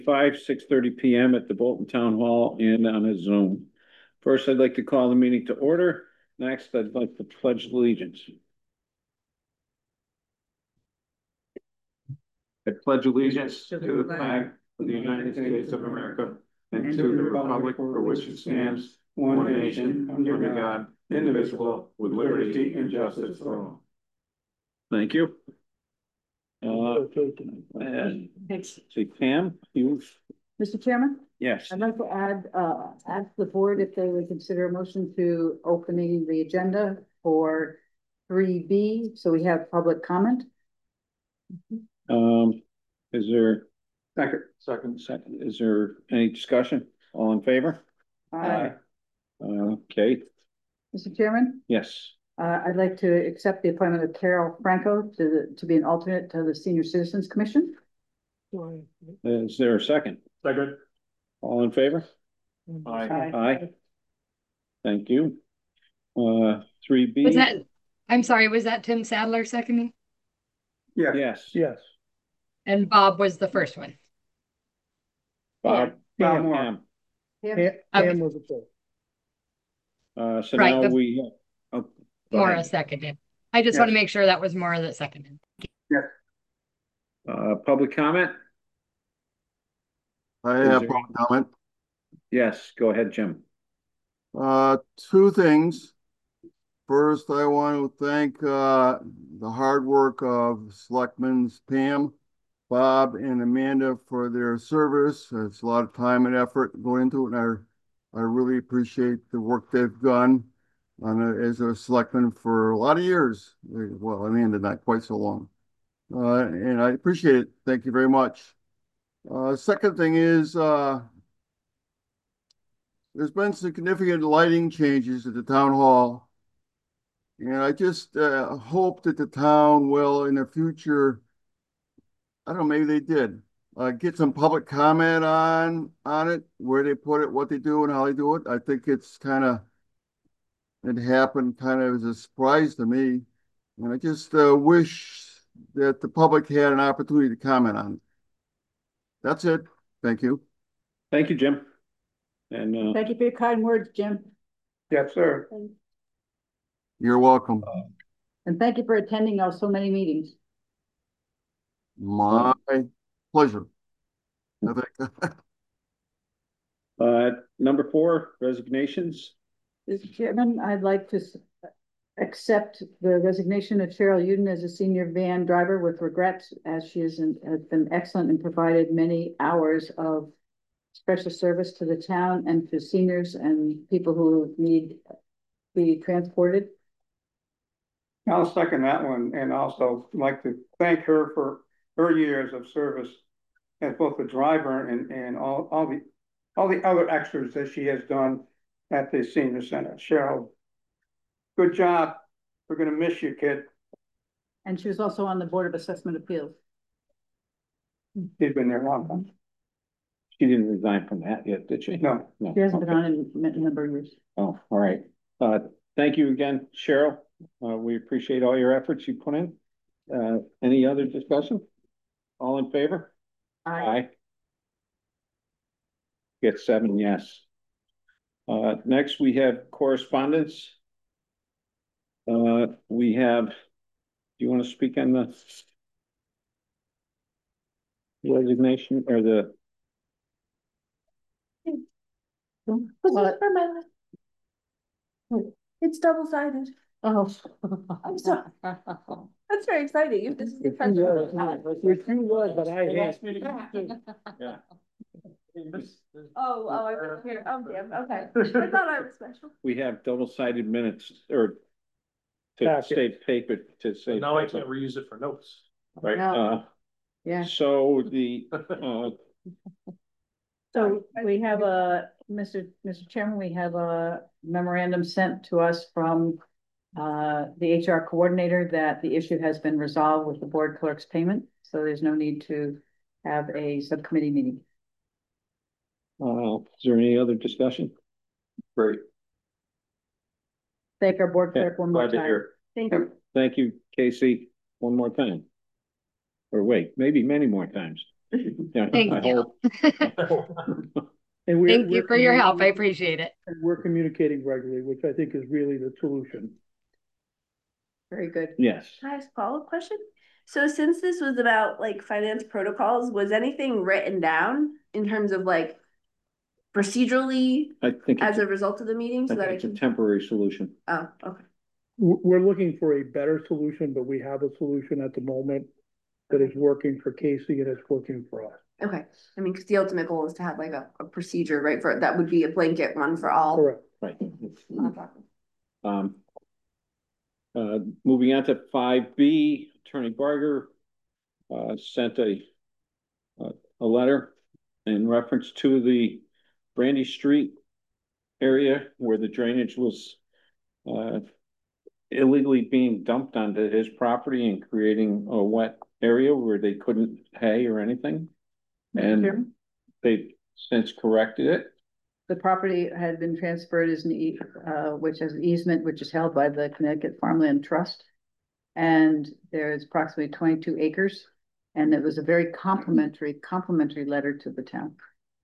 6:30 p.m. at the Bolton Town Hall and on a Zoom. First, I'd like to call the meeting to order. Next, I'd like to pledge allegiance. I pledge allegiance to the flag of the United States of America and to the republic for which it stands, one nation, under God, indivisible, with liberty and justice for all. Thank you. See, Pam, you. Mr. Chairman? Yes. I'd like to ask the board if they would consider a motion to opening the agenda for 3B, so we have public comment. Is there second, is there any discussion? All in favor? Aye. Okay. Mr. Chairman? Yes. I'd like to accept the appointment of Carol Franco to be an alternate to the Senior Citizens Commission. Is there a second? Second. All in favor? Aye. Aye. Thank you. 3B. Was that, I'm sorry, was that Tim Sadler seconding? Yeah. Yes. Yes. And Bob was the first one. Bob. Pam. Pam was the first. So Right, now we. Oh, Maura seconded. I just want to make sure that was Maura that seconded. Yes. Public comment? I have public comment. Yes, go ahead, Jim. Two things. First, I want to thank the hard work of Selectmen Pam, Bob, and Amanda for their service. It's a lot of time and effort going into it, and I really appreciate the work they've done as a selectman for a lot of years. Well, Amanda, not quite so long. And I appreciate it. Thank you very much. Second thing is, there's been significant lighting changes at the town hall. And I just hope that the town will, in the future, I don't know, maybe they did, get some public comment on it, where they put it, what they do, and how they do it. I think it's it happened kind of as a surprise to me. And I just wish that the public had an opportunity to comment on it. That's it. Thank you. Thank you, Jim. And Thank you for your kind words, Jim. Yes, sir. You're welcome. And thank you for attending so many meetings. My pleasure. number 4, resignations. Mr. Chairman, I'd like to accept the resignation of Cheryl Uden as a senior van driver with regrets, as she has been excellent and provided many hours of special service to the town and to seniors and people who need to be transported. I'll second that one, and also like to thank her for her years of service as both a driver and all the other extras that she has done at the senior center. Cheryl, good job. We're going to miss you, kid. And she was also on the Board of Assessment Appeals. She's been there a long time. She didn't resign from that yet, did she? No. She hasn't been on in a number of years. Oh, all right. Thank you again, Cheryl. We appreciate all your efforts you put in. Any other discussion? All in favor? Aye. Get 7 yes. Next, we have correspondence. We have, do you want to speak on the resignation or the? It's double-sided. Oh, I'm sorry. That's very exciting. This is the first but I asked me to. Yeah. Oh, I was here. Oh, damn. Okay. I thought I was special. We have double-sided minutes or to save paper to say. Now I can't reuse it for notes. Right. No. Yeah. So the So we have Mr. Chairman, we have a memorandum sent to us from the HR coordinator that the issue has been resolved with the board clerk's payment. So there's no need to have a subcommittee meeting. is there any other discussion? Great. Thank our board clerk one more time. Thank you. Thank you, Casey, one more time. Or wait, maybe many more times. Yeah, Thank I you. hope. And we're, Thank you we're for your help. I communicating- appreciate it. and we're communicating regularly, which I think is really the solution. Very good. Yes. Can I ask a follow-up question? So since this was about like finance protocols, was anything written down in terms of like procedurally I think as it's, a result of the meeting so I that think I it's a can, temporary solution. oh, okay. We're looking for a better solution, but we have a solution at the moment that is working for Casey and it's working for us. Okay, I mean, because the ultimate goal is to have like a procedure, right, for, that would be a blanket one for all. Correct. Right. Nonprofits. Um, moving on to 5B, Attorney Barger sent a letter in reference to the Brandy Street area where the drainage was illegally being dumped onto his property and creating a wet area where they couldn't hay or anything. And they since corrected it. The property had been transferred as which has an easement, which is held by the Connecticut Farmland Trust. And there's approximately 22 acres. And it was a very complimentary letter to the town.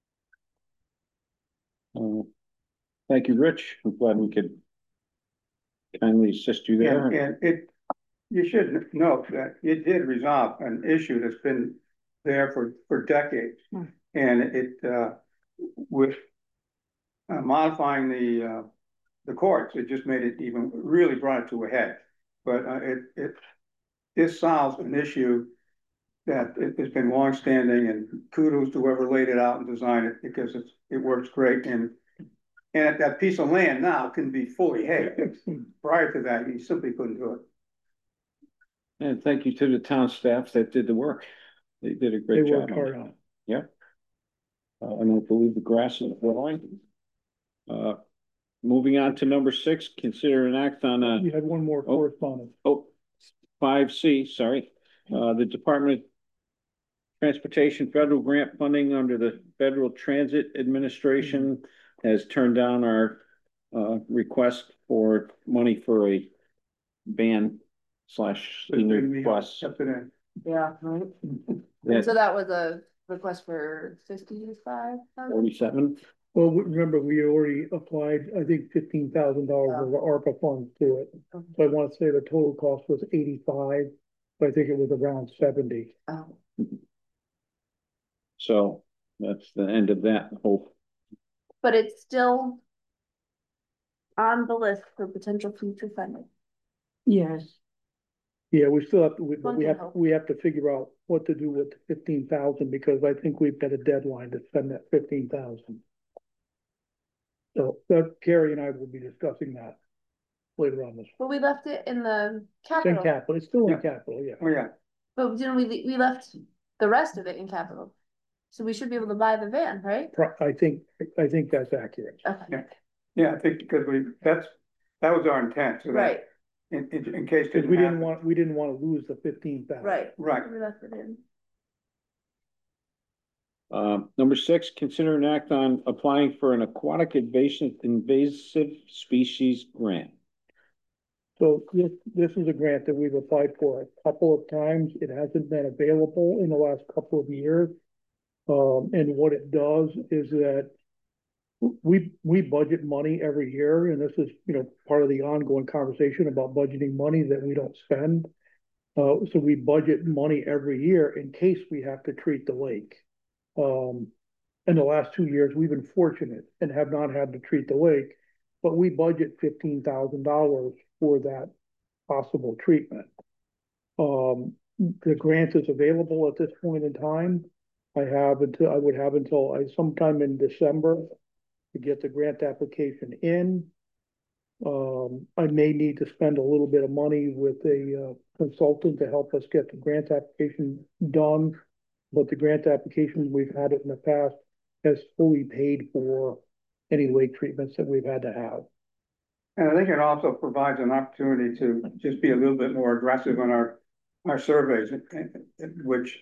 Thank you, Rich. I'm glad we could kindly assist you there. And you should note that it did resolve an issue that's been there for decades. And it, with modifying the courts, it just made it even, really brought it to a head. But this solves an issue that it has been longstanding, and kudos to whoever laid it out and designed it, because it works great. And that piece of land now can be fully hay. Prior to that, you simply couldn't do it. And thank you to the town staff that did the work. They did a great job. They worked hard on it. Yeah. I don't believe the grass is growing. Moving on to number 6, consider an act on You had one more correspondence. 5C, sorry. The Department of Transportation federal grant funding under the Federal Transit Administration has turned down our request for money for a van / senior bus. Kept it in. Yeah, right. Yeah. So that was a request for 55,000? 47. Well, remember, we already applied, I think, $15,000 of the ARPA funds to it. So I want to say the total cost was 85, but I think it was around 70. Oh, So that's the end of that whole. but it's still on the list for potential future funding. Yes. Yeah, we still have to, but One can help. we have to figure out what to do with the 15,000, because I think we've got a deadline to spend that 15,000. So Carrie and I will be discussing that later on this. But we left it in the It's in capital, capital, it's still in Yeah. capital, yeah. Oh, yeah. but didn't we left the rest of it in capital? So we should be able to buy the van, right? I think that's accurate. Okay, Yeah, I think because that was our intent, so that right, in case. Because we didn't want to lose the 15,000. right. Right. We left it in. Number 6, consider an act on applying for an aquatic invasive species grant. So this is a grant that we've applied for a couple of times. It hasn't been available in the last couple of years. And what it does is that we budget money every year, and this is, part of the ongoing conversation about budgeting money that we don't spend. So we budget money every year in case we have to treat the lake. In the last 2 years, we've been fortunate and have not had to treat the lake, but we budget $15,000 for that possible treatment. The grant is available at this point in time. I would have until sometime in December to get the grant application in. I may need to spend a little bit of money with a consultant to help us get the grant application done. But the grant application, we've had it in the past, has fully paid for any lake treatments that we've had to have. And I think it also provides an opportunity to just be a little bit more aggressive on our surveys, which,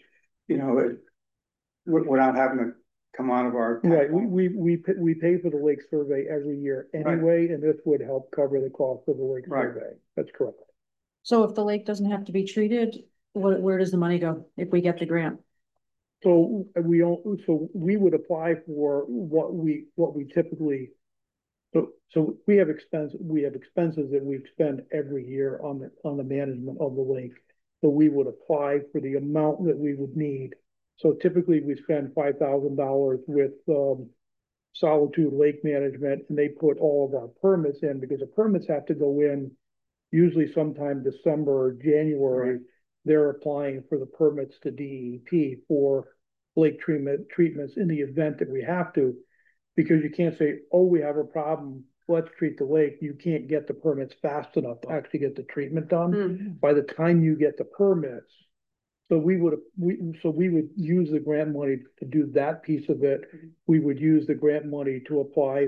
without having to come out of our. Right, we pay for the lake survey every year anyway, and this would help cover the cost of the lake survey. That's correct. So if the lake doesn't have to be treated, where does the money go if we get the grant? So so we would apply for what we typically. So we have expenses that we expend every year on the management of the lake. So we would apply for the amount that we would need. So typically we spend $5,000 with Solitude Lake Management, and they put all of our permits in, because the permits have to go in usually sometime December or January. They're applying for the permits to DEP for lake treatments in the event that we have to, because you can't say, oh, we have a problem, let's treat the lake. You can't get the permits fast enough to actually get the treatment done. By the time you get the permits. So we would use the grant money to do that piece of it. We would use the grant money to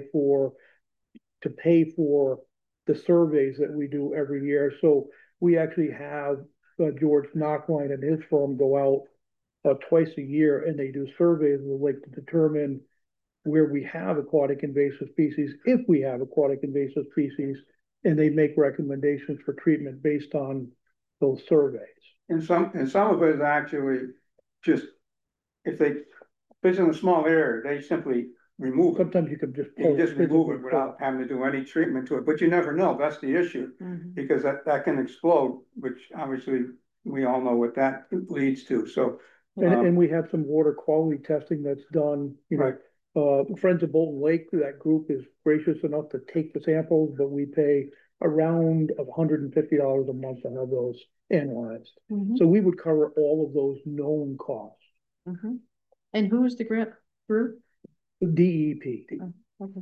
pay for the surveys that we do every year. So we actually have George Knockline and his firm go out twice a year, and they do surveys of the lake to determine where we have aquatic invasive species, if we have aquatic invasive species, and they make recommendations for treatment based on those surveys. And some of it is actually just, if it's in a small area, they simply remove it. Sometimes you can just remove it without having to do any treatment to it, but you never know. That's the issue, because that can explode, which obviously we all know what that leads to. So, and we have some water quality testing that's done. Friends of Bolton Lake, that group is gracious enough to take the samples, but we pay around $150 a month to have those analyzed. So we would cover all of those known costs. And who is the grant group? DEP. Okay.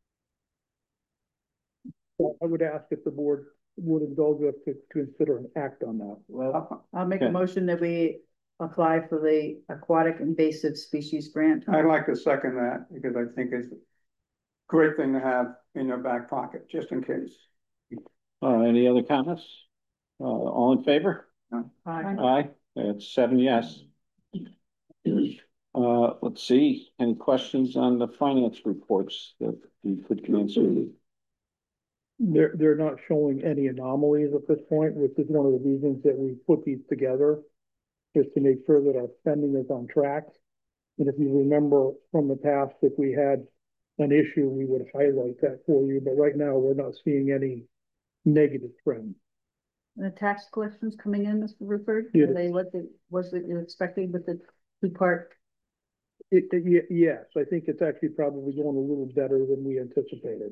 So I would ask if the board would indulge us to consider an act on that. Well, I'll make a motion that we apply for the aquatic invasive species grant. I'd like to second that, because I think it's a great thing to have in your back pocket, just in case. Any other comments? All in favor? Aye. Aye, that's 7 yes. Let's see, any questions on the finance reports that you could answer? They're not showing any anomalies at this point, which is one of the reasons that we put these together, just to make sure that our spending is on track. And if you remember from the past, if we had an issue, we would highlight that for you. But right now, we're not seeing any negative trend. The tax collections coming in, Mr. Rupert? Yeah. Are they what was it you expected with the two-part? Yes, I think it's actually probably going a little better than we anticipated.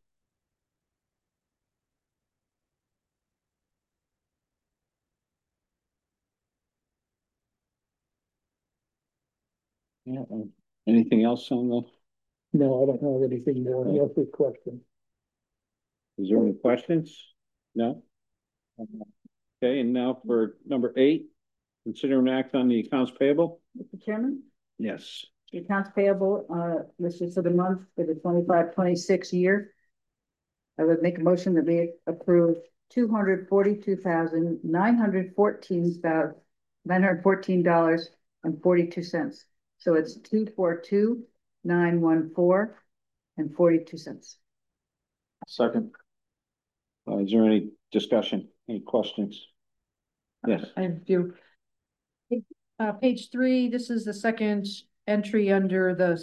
Yeah. Anything else on the? No, I don't have anything more. That's a question. Is there any questions? No? Okay, and now for number 8, consider an act on the accounts payable. Mr. Chairman, Yes. the accounts payable, listed for the month for the 25-26 year. I would make a motion that we approve $242,914.42. So it's 242,914.42. Second. Is there any discussion, any questions? Yes. I have a few. Page 3, this is the second entry under the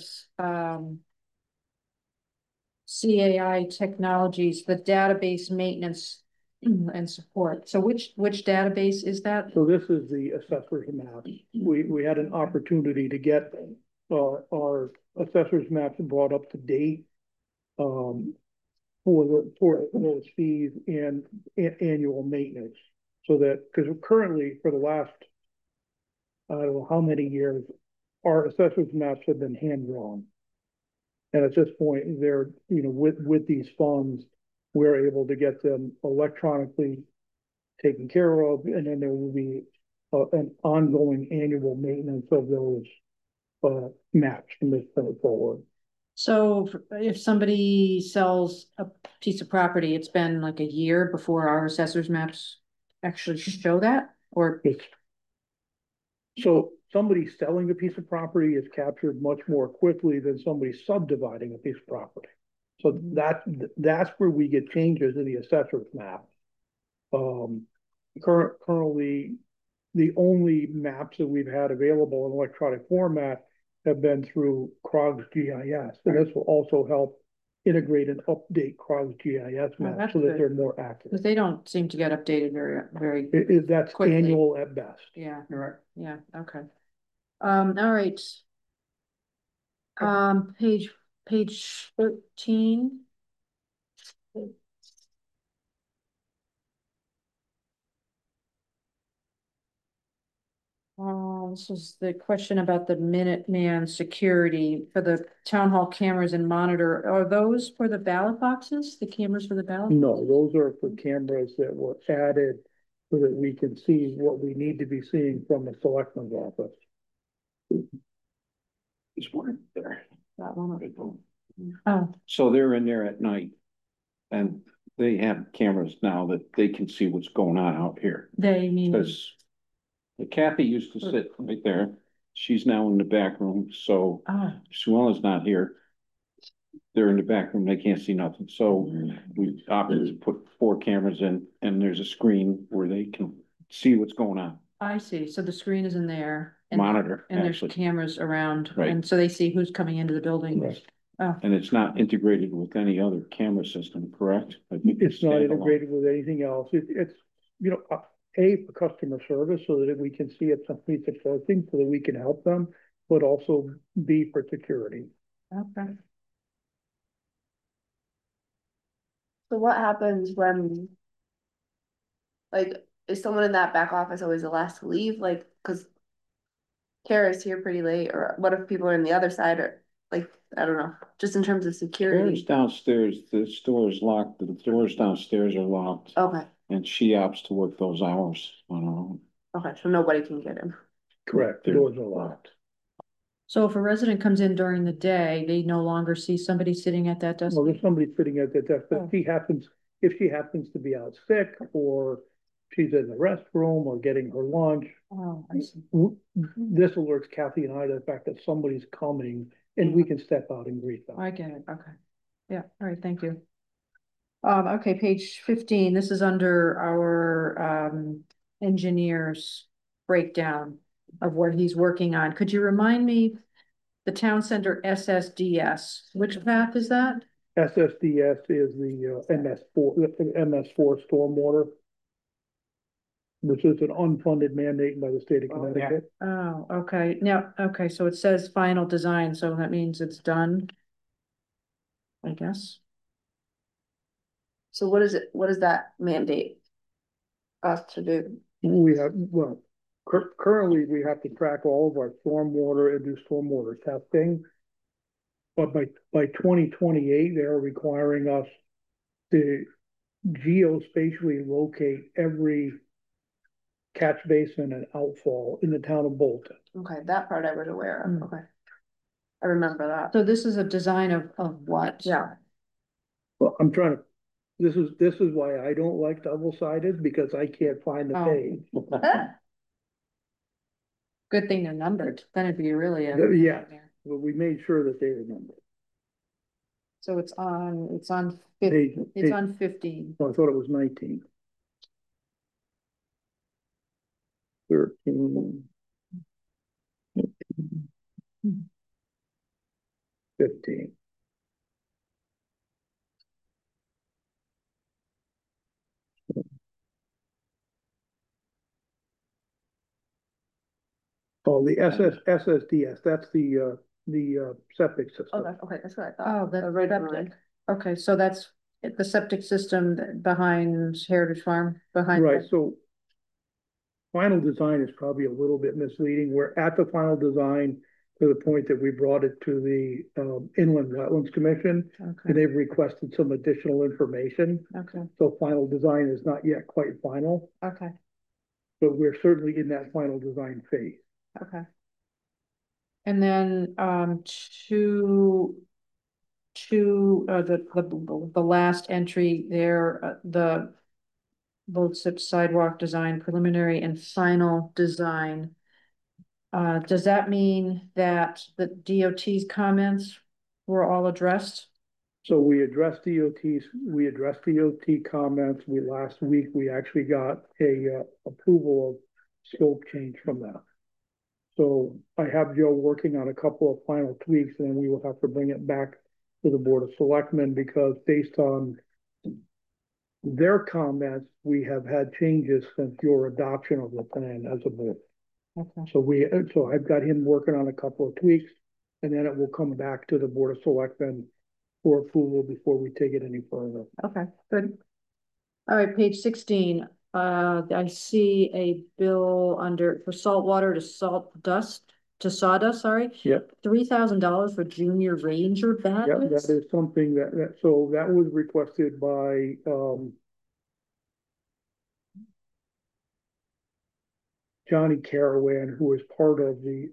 CAI Technologies, the database maintenance and support. So which database is that? So this is the assessor's map. We had an opportunity to get our assessor's maps brought up to date for those fees and annual maintenance. So that, because currently for the last, I don't know how many years, our assessor's maps have been hand drawn. And at this point, they're, with these funds, we're able to get them electronically taken care of, and then there will be an ongoing annual maintenance of those maps from this point forward. So if somebody sells a piece of property, it's been like a year before our assessor's maps actually show that, or? So somebody selling a piece of property is captured much more quickly than somebody subdividing a piece of property. So that's where we get changes in the assessor's map. Currently, the only maps that we've had available in electronic format have been through CROG's GIS. And this will also help integrate and update CROG's GIS Oh, maps that's so that good. they're more accurate. Because they don't seem to get updated very, That's quickly. annual at best. yeah, You're right. yeah, okay. All right. Page 13. This is the question about the Minuteman security for the town hall cameras and monitor. Are those for the ballot boxes? The cameras for the ballot? No, those are for cameras that were added so that we can see what we need to be seeing from the selectman's office. This one there. That one. Oh, So they're in there at night. And they have cameras now that they can see what's going on out here. they mean, Because Kathy used to sit right there. She's now in the back room, so oh, Sue Ellen's not here. They're in the back room, they can't see nothing, so we opted to put 4 cameras in, and there's a screen where they can see what's going on. I see. So the screen is in there. And, Monitor, and there's actually, cameras around, Right. and so they see who's coming into the building. Right. Oh, and it's not integrated with any other camera system, correct? I think It's not standalone. integrated with anything else. It's, you know, A, for customer service so that we can see if somebody's approaching so that we can help them, but also B, for security. okay. So what happens when, like, is someone in that back office always the last to leave? Like, cause Kara's here pretty late, or what if people are in the other side, or like, I don't know, just in terms of Doors security? downstairs, the store is locked, the doors downstairs are locked, Okay, and she opts to work those hours on her own. okay, so nobody can get in. Correct. The doors are locked. So if a resident comes in during the day, they no longer see somebody sitting at that desk? Well, there's somebody sitting at the desk, but Oh. if she happens to be out sick or she's in the restroom or getting her lunch, Oh, I see. this alerts Kathy and I to the fact that somebody's coming and we can step out and greet them. I get it, okay. Yeah, all right, thank you. Okay, page 15, this is under our, engineer's breakdown of what he's working on. Could you remind me, the town center SSDS, which path is that? SSDS is the MS4 stormwater, which is an unfunded mandate by the state of Oh, yeah. Connecticut. Oh, okay, now, okay, so it says final design, so that means it's done? I guess. So what is it, what does that mandate us to do? We have, well, currently we have to track all of our stormwater and do stormwater testing. But by 2028, they're requiring us to geospatially locate every catch basin and outfall in the town of Bolton. Okay, that part I was aware Hmm. of, okay. I remember that. So this is a design of what? Yeah. Well, I'm trying to, this is why I don't like double-sided, because I can't find the Oh. page. Good thing they're numbered, then it'd be really a. Yeah. But we made sure that they remember. So it's on Page, it's on 15. oh, I thought it was 19. 13. 15. Oh, the SSDS, that's the septic system. Okay, that's what I thought. Oh, that's Right septic. Okay, so that's the septic system behind Heritage Farm, behind. Right, so final design is probably a little bit misleading. We're at the final design to the point that we brought it to the Inland Wetlands Commission, and Okay, they've requested some additional information. okay, So final design is not yet quite final, okay, but we're certainly in that final design phase. okay. And then, the last entry there, the both sidewalk design, preliminary and final design. Does that mean that the DOT's comments were all addressed? So we addressed DOT comments. Last week, we actually got a approval of scope change from that. So I have Joe working on a couple of final tweaks, and then we will have to bring it back to the Board of Selectmen, because based on their comments, we have had changes since your adoption of the plan as a board. Okay. So I've got him working on a couple of tweaks, and then it will come back to the Board of Selectmen for approval before we take it any further. Okay, good. All right, page 16, I see a bill under, for salt water to sawdust, sorry. Yep. $3,000 for junior ranger Yeah, that badges? is something so that was requested by, Johnny Carawan, who is part of the,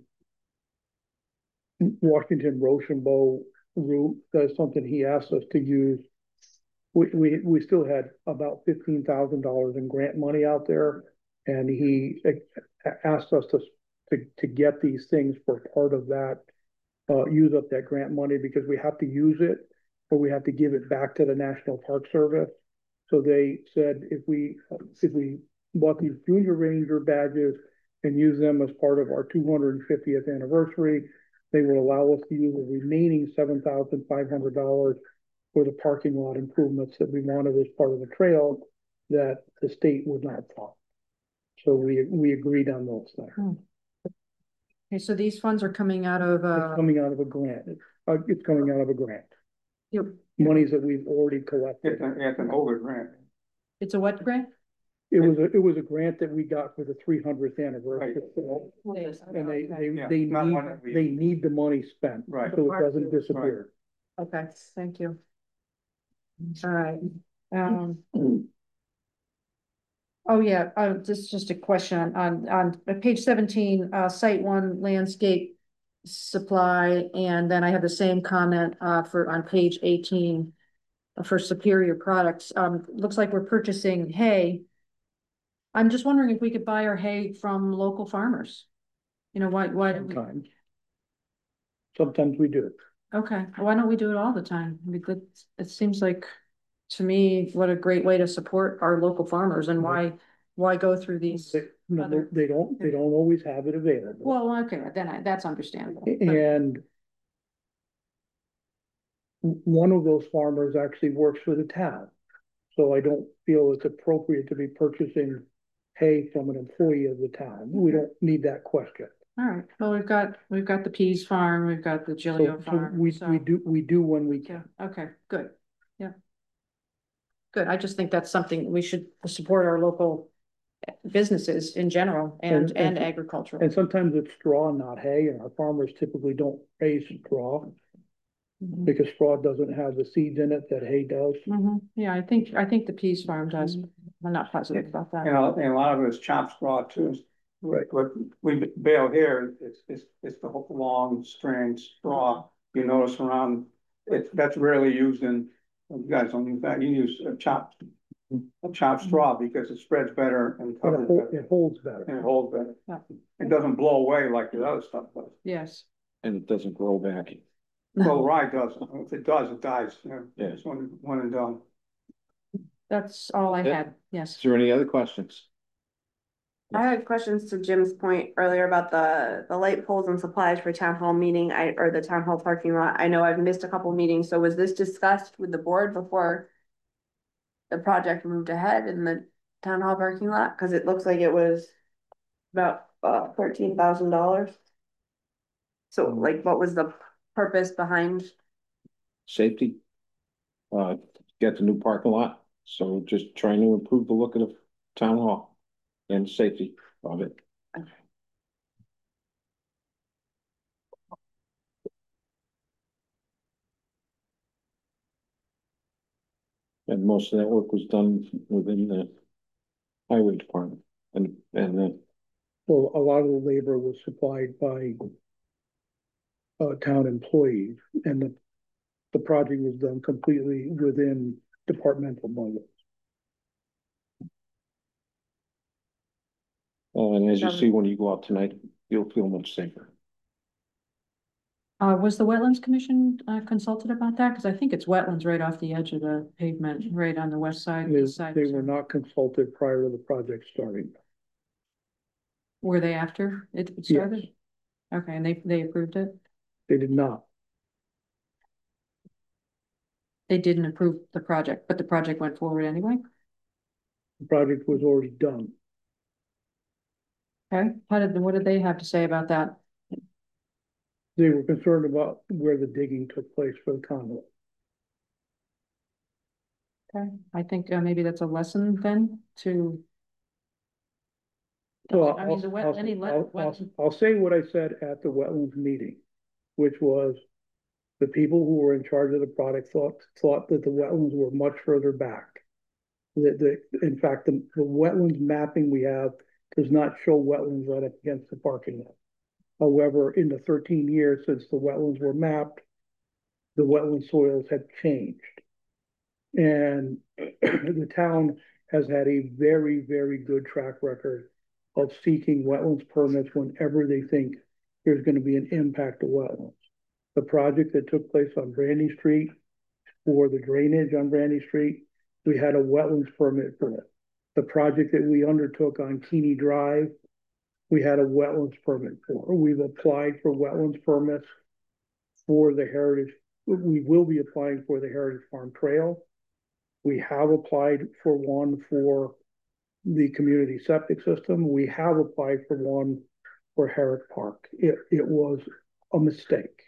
Washington Rochambeau route. That's something he asked us to use. We still had about $15,000 in grant money out there, and he asked us to get these things for part of that, use up that grant money, because we have to use it, or we have to give it back to the National Park Service. So they said if we bought these junior ranger badges and use them as part of our 250th anniversary, they will allow us to use the remaining $7,500 for the parking lot improvements that we wanted as part of the trail that the state would not fund. So we agreed on those things. Okay, so these funds are coming out of, It's coming out of a grant. It's coming out of a grant. Yep. Monies that we've already collected. It's an older grant. It's a what grant? It was a grant that we got for the 300th anniversary. And Yeah, they not one that we- need the money spent. Right. So it doesn't disappear. Okay, thank you. All right, oh yeah, this is just a question on page 17, site one landscape supply, and then I have the same comment, on page 18 for Superior Products. Looks like we're purchasing hay. I'm just wondering if we could buy our hay from local farmers. You know, why do we? Sometimes we do. Okay, why don't we do it all the time? Because it seems like, to me, what a great way to support our local farmers, and why go through these? They don't always have it available. Well, okay, then that's understandable. And one of those farmers actually works for the town. So I don't feel it's appropriate to be purchasing hay from an employee of the town. We don't need that question. All right, well, we've got the Pease Farm, we've got the Gilio So Farm. we so- we do when we Yeah, can. okay, good, yeah. Good, I just think that's something we should support our local businesses in general and And- agricultural. And sometimes it's straw, not hay, and our farmers typically don't raise straw Mhm. because straw doesn't have the seeds in it that hay does. Yeah, I think the Pease Farm does. I'm not positive about that. And a lot of it is chopped straw too. Right. What we bale here, it's the whole long strand straw. You notice around, that's rarely used in, you guys don't use that, you use a chopped straw because it spreads better and covers better. It holds better. And it holds better. Yeah. It doesn't blow away like the other stuff does. Yes. And it doesn't grow back. Well, rye doesn't. If it does, it dies. Yeah. It's one and done. That's all I Yeah. had, yes. Is there any other questions? I had questions to Jim's point earlier about the light poles and supplies for town hall meeting, or the town hall parking lot. I know I've missed a couple meetings, so was this discussed with the board before the project moved ahead in the town hall parking lot? Cause it looks like it was about $13,000. So like, what was the purpose behind? Safety. Get the new parking lot, so just trying to improve the look of the town hall and safety of it. And most of that work was done within the highway department and So a lot of the labor was supplied by town employees, and the project was done completely within departmental budget. and as you see, when you go out tonight, you'll feel much safer. Was the Wetlands Commission consulted about that? Because I think it's wetlands right off the edge of the pavement, right on the west side. They were not consulted prior to the project starting. Were they after it started? Okay, and they approved it? They did not. They didn't approve the project, but the project went forward anyway? The project was already done. Okay, what did they have to say about that? They were concerned about where the digging took place for the conduit. Okay, I think maybe that's a lesson then to. Well, I mean, the wet, any I'll say what I said at the wetlands meeting, which was the people who were in charge of the product thought that the wetlands were much further back. In fact, the wetlands mapping we have does not show wetlands right up against the parking lot. However, in the 13 years since the wetlands were mapped, the wetland soils have changed. And the town has had a very, very good track record of seeking wetlands permits whenever they think there's going to be an impact to wetlands. The project that took place on Brandy Street for the drainage on Brandy Street, we had a wetlands permit for it. The project that we undertook on Keeney Drive, we had a wetlands permit for. We've applied for wetlands permits for the Heritage. We will be applying for the Heritage Farm Trail. We have applied for one for the community septic system. We have applied for one for Herrick Park. It was a mistake.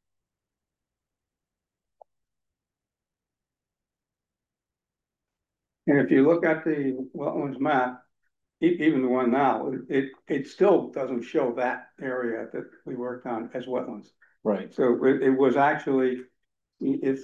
And if you look at the wetlands map, even the one now, it still doesn't show that area that we worked on as wetlands. Right. So it was actually, if,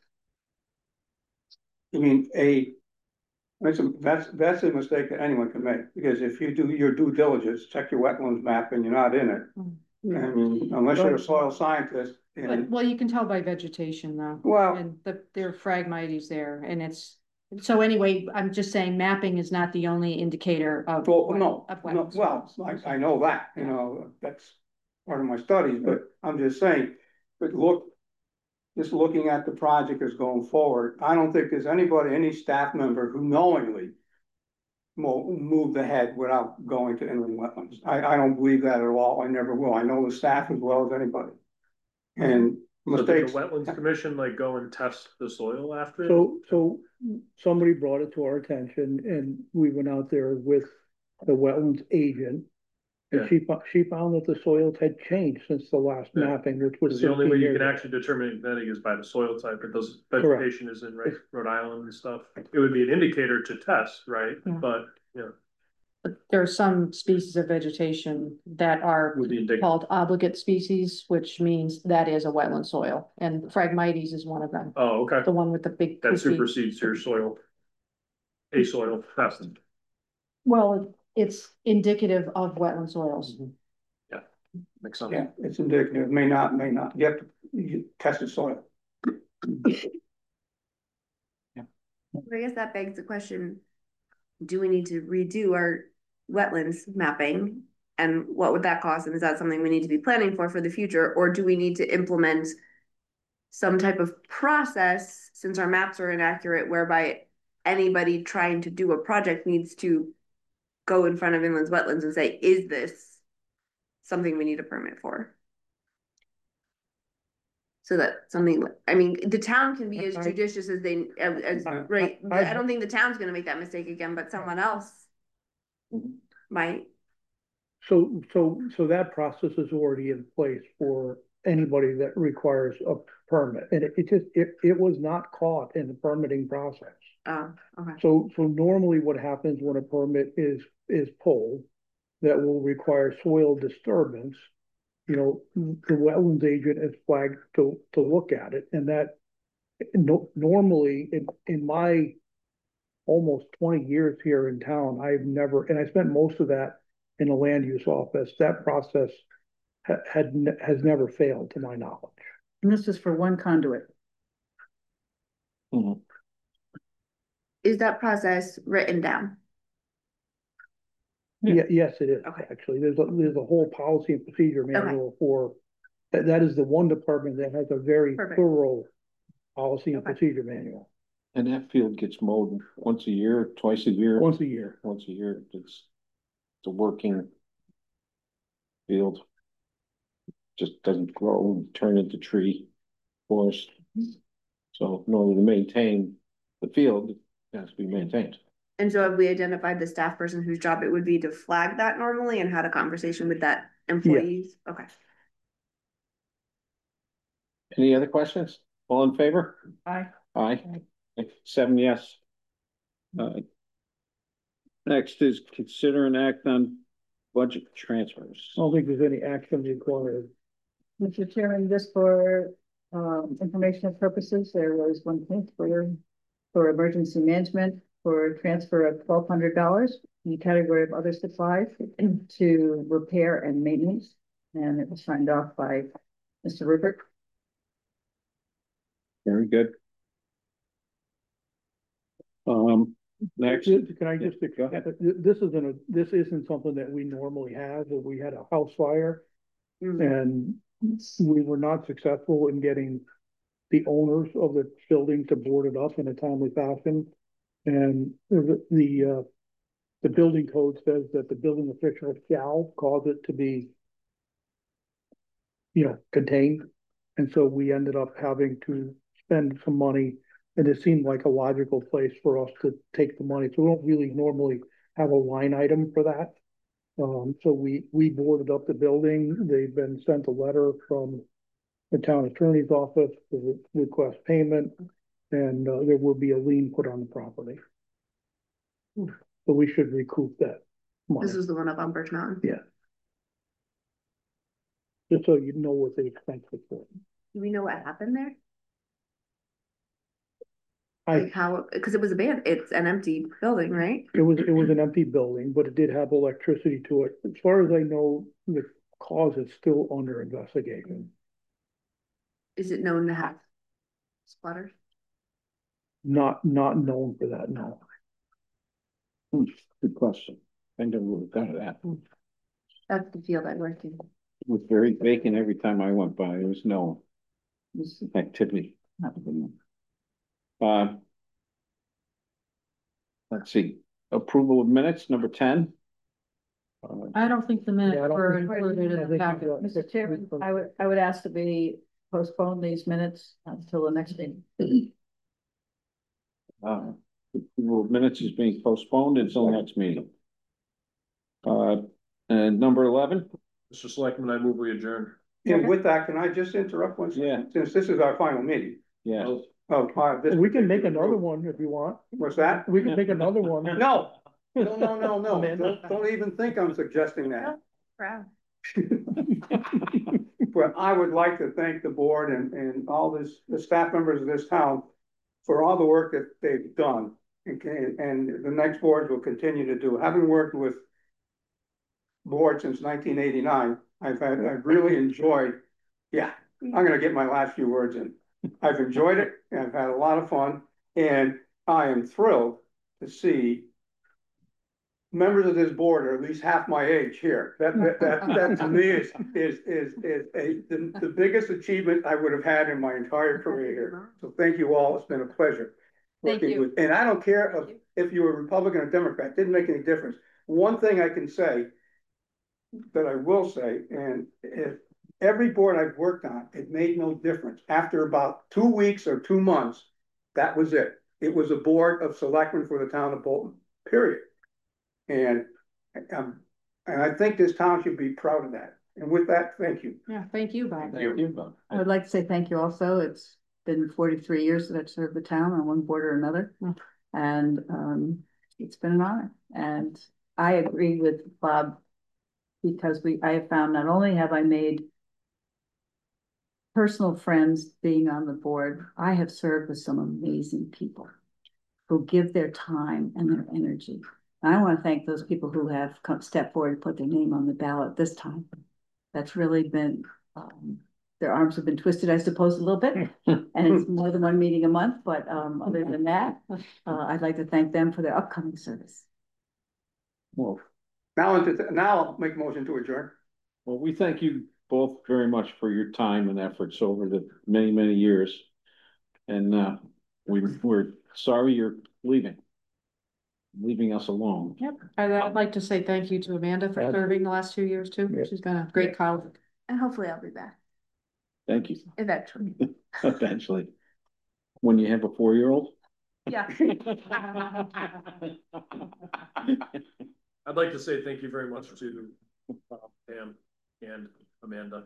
I mean, that's a mistake that anyone can make, because if you do your due diligence, check your wetlands map and you're not in it. I mean, unless you're a soil scientist. Well, you can tell by vegetation though. Well, and there are phragmites there, and it's. So anyway, I'm just saying mapping is not the only indicator of. well, of no, well, I know that, you know, that's part of my studies, but I'm just saying, but just looking at the project as going forward, I don't think there's any staff member who knowingly moved ahead without going to inland wetlands. I don't believe that at all. I never will. I know the staff as well as anybody. And mistakes. Did the wetlands commission like go and test the soil after it? So somebody brought it to our attention and we went out there with the wetlands agent. And she found that the soils had changed since the last mapping, which was the only way you can actually determine magnetic is by the soil type, but those vegetation is in Rhode Island and stuff. It would be an indicator to test, right? Yeah. But But there are some species of vegetation that are called obligate species, which means that is a wetland soil, and Phragmites is one of them. Oh, okay. The one with the big. That supersedes your soil. A soil testing. Well, it's indicative of wetland soils. Yeah, makes sense. Yeah, it's indicative. May not. You have to test the soil. I guess that begs the question: do we need to redo our wetlands mapping, and what would that cost? And is that something we need to be planning for the future, or do we need to implement some type of process, since our maps are inaccurate, whereby anybody trying to do a project needs to go in front of inland wetlands and say, is this something we need a permit for? So that something, I mean, the town can be as judicious as they, right? I don't think the town's gonna make that mistake again, but someone else might. So that process is already in place for anybody that requires a permit, and it was not caught in the permitting process. Oh, okay. So normally what happens when a permit is pulled that will require soil disturbance, you know, the wetlands agent is flagged to look at it, and that normally in my almost 20 years here in town, I've never, and I spent most of that in the land use office, that process has never failed to my knowledge. And this is for one conduit. Mhm. Is that process written down? Yeah, yes, it is. Okay. Actually, there's a whole policy and procedure manual for that is the one department that has a very thorough policy and procedure manual. And that field gets mowed once a year, twice a year? Once a year. Once a year. It's a working field. Just doesn't grow and turn into tree forest. So in order to maintain the field, it has to be maintained. And so have we identified the staff person whose job it would be to flag that normally and had a conversation with that employees? Okay. Any other questions? All in favor? Aye. Aye. 7 yes. Next is consider an act on budget transfers. I don't think there's any action required. Mr. Chairman, just for informational purposes, there was one thing for emergency management for a transfer of $1,200 in the category of other supplies to repair and maintenance. And it was signed off by Mr. Rupert. Very good. Next. Can I just, Go ahead. this isn't something that we normally have, but we had a house fire. And we were not successful in getting the owners of the building to board it up in a timely fashion. And the building code says that the building official shall cause it to be, contained. And so we ended up having to spend some money, and it seemed like a logical place for us to take the money. So we don't really normally have a line item for that. So we boarded up the building. They've been sent a letter from the town attorney's office to request payment, and there will be a lien put on the property. So we should recoup that money. This is the one up on Birch Mountain. Yeah. Just so you know what the expense was for. Do we know what happened there? I, Like how, because it was it's an empty building, right? it was an empty building, but it did have electricity to it. As far as I know, the cause is still under investigation. Is it known to have splatters? Not known for that, no. Good question. I never would have thought of that. That's the field I work in. It was very vacant every time I went by. There was no activity. Let's see, approval of minutes, number 10. I don't think the minutes Yeah, I don't were think- included in I the think packet. you- Mr. Chairman, I would ask that we postpone these minutes until the next meeting. Approval of minutes is being postponed until next meeting. And number 11, Mr. Selectman, I move we adjourn. And with that, can I just interrupt one second? Yeah. Since this is our final meeting. yeah. We can make another one if you want. What's that? We can make another one. No, don't even think I'm suggesting that. Proud. But I would like to thank the board and all the staff members of this town for all the work that they've done. And the next boards will continue to do. Having worked with board since 1989, I've really enjoyed, I'm gonna get my last few words in. I've enjoyed it, and I've had a lot of fun, and I am thrilled to see members of this board are at least half my age here. That to me is the biggest achievement I would have had in my entire career here. So thank you all. It's been a pleasure. Thank working you. with- And I don't care if you're a Republican or Democrat, didn't make any difference. One thing I can say that I will say, and if every board I've worked on, it made no difference. After about 2 weeks or 2 months, that was it. It was a board of selectmen for the town of Bolton, period. And I think this town should be proud of that. And with that, thank you. Yeah, thank you, Bob. Thank you, Bob. I would like to say thank you also. It's been 43 years that I've served the town on one board or another. And it's been an honor. And I agree with Bob because I have found not only have I made personal friends being on the board, I have served with some amazing people who give their time and their energy. And I want to thank those people who have stepped forward and put their name on the ballot this time. That's really been, their arms have been twisted, I suppose, a little bit. And it's more than one meeting a month, but other than that, I'd like to thank them for their upcoming service. Well, Now I'll make a motion to adjourn. well, we thank you both very much for your time and efforts over the many, many years. And we're sorry you're leaving. leaving us alone. Yep, I'd like to say thank you to Amanda for serving the last 2 years too. Yeah. She's been a great colleague. And hopefully I'll be back Thank you, eventually. eventually. When you have a 4-year-old? Yeah. I'd like to say thank you very much to Pam and Amanda.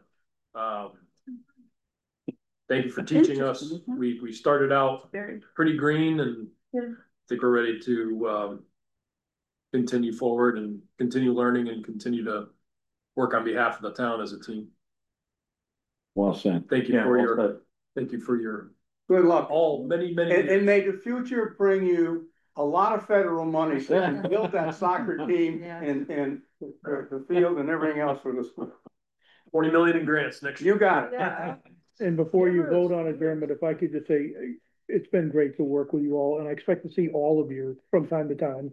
Thank you for teaching us. We started out Very. pretty green, and Yeah. I think we're ready to continue forward and continue learning and continue to work on behalf of the town as a team. Well said. Thank you Yeah, for well your, said. thank you for your Good luck. many And years. may the future bring you a lot of federal money so you can build that soccer team Yeah. and the field and everything else for the school. 40 million in grants next year. You got it. Yeah. And before you Yes. vote on adjournment, if I could just say, it's been great to work with you all, and I expect to see all of you from time to time.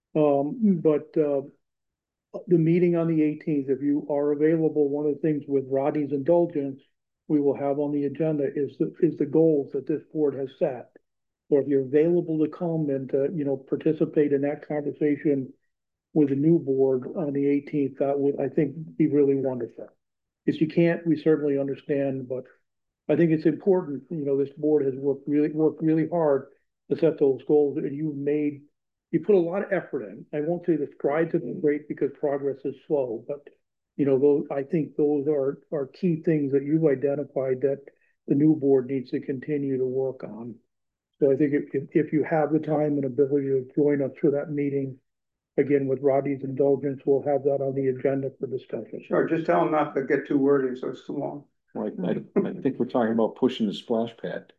The meeting on the 18th, if you are available, one of the things with Rodney's indulgence, we will have on the agenda is the goals that this board has set. So if you're available to come and to, participate in that conversation with the new board on the 18th, that would, I think, be really wonderful. If you can't, we certainly understand, but I think it's important, this board has worked really hard to set those goals, and you put a lot of effort in. I won't say the strides have been great because progress is slow, but I think those are key things that you've identified that the new board needs to continue to work on. So I think if you have the time and ability to join us for that meeting, again, with Rodney's indulgence, we'll have that on the agenda for discussion. Sure, just tell them not to get too wordy, so it's too long. Like, I think we're talking about pushing the splash pad.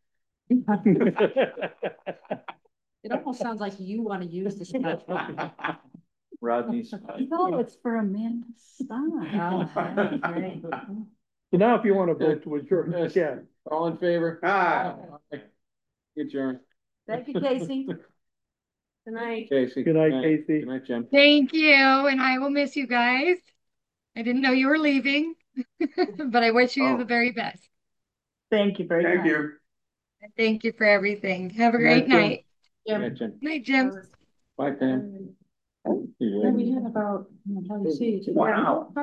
It almost sounds like you want to use this. Rodney's. No, it's for Amanda's son. Oh, great. So now if you want to vote to adjourn, Yes. yeah. All in favor? Ah. Adjourn. Thank you, Casey. Good night. Casey. Good night, Casey. Good night, Jim. Thank you, and I will miss you guys. I didn't know you were leaving, but I wish you the very best. Thank you very much. Thank you. Thank you for everything. Have a Good great night, Jim. night. Good night, Jim. Night, Jim. Bye, Pam. Yeah, we had about, let me see. Wow.